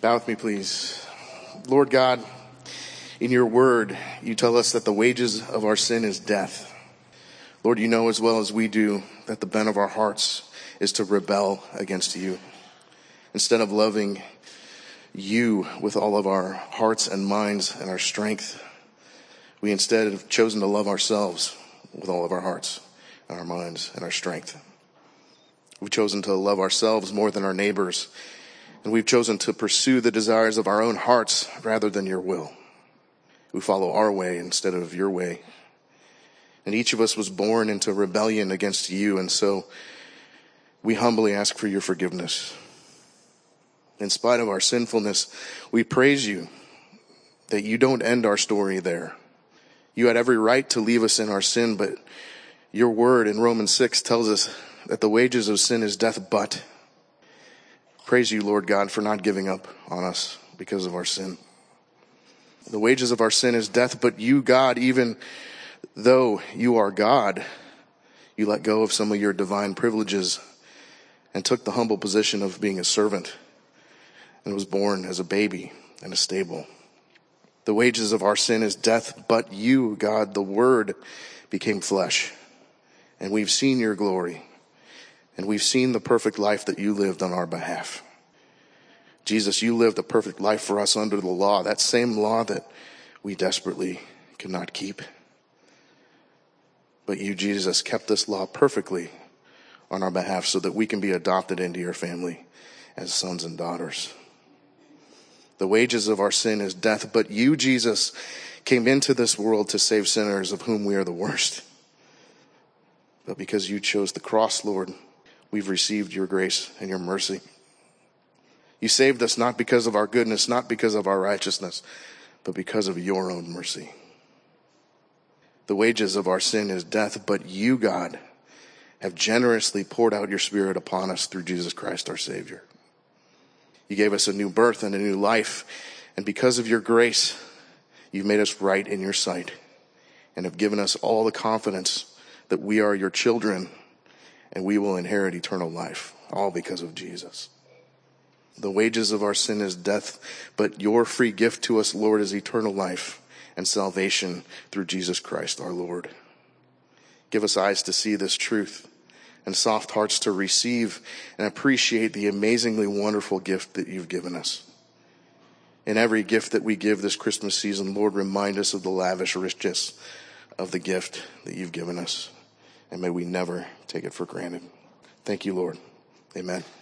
Bow with me, please. Lord God, in your word, you tell us that the wages of our sin is death. Lord, you know as well as we do that the bent of our hearts is to rebel against you. Instead of loving you with all of our hearts and minds and our strength, we instead have chosen to love ourselves with all of our hearts and our minds and our strength. We've chosen to love ourselves more than our neighbors, and we've chosen to pursue the desires of our own hearts rather than your will. We follow our way instead of your way. And each of us was born into rebellion against you, and so we humbly ask for your forgiveness. In spite of our sinfulness, we praise you that you don't end our story there. You had every right to leave us in our sin, but your word in Romans 6 tells us that the wages of sin is death, but praise you, Lord God, for not giving up on us because of our sin. The wages of our sin is death, but you, God, even though you are God, you let go of some of your divine privileges and took the humble position of being a servant and was born as a baby in a stable. The wages of our sin is death, but you, God, the Word, became flesh. And we've seen your glory. And we've seen the perfect life that you lived on our behalf. Jesus, you lived a perfect life for us under the law, that same law that we desperately could not keep. But you, Jesus, kept this law perfectly on our behalf so that we can be adopted into your family as sons and daughters. The wages of our sin is death, but you, Jesus, came into this world to save sinners, of whom we are the worst. But because you chose the cross, Lord, we've received your grace and your mercy. You saved us not because of our goodness, not because of our righteousness, but because of your own mercy. The wages of our sin is death, but you, God, have generously poured out your Spirit upon us through Jesus Christ, our Savior. You gave us a new birth and a new life, and because of your grace, you've made us right in your sight and have given us all the confidence that we are your children and we will inherit eternal life, all because of Jesus. The wages of our sin is death, but your free gift to us, Lord, is eternal life and salvation through Jesus Christ, our Lord. Give us eyes to see this truth and soft hearts to receive and appreciate the amazingly wonderful gift that you've given us. In every gift that we give this Christmas season, Lord, remind us of the lavish richness of the gift that you've given us. And may we never take it for granted. Thank you, Lord. Amen.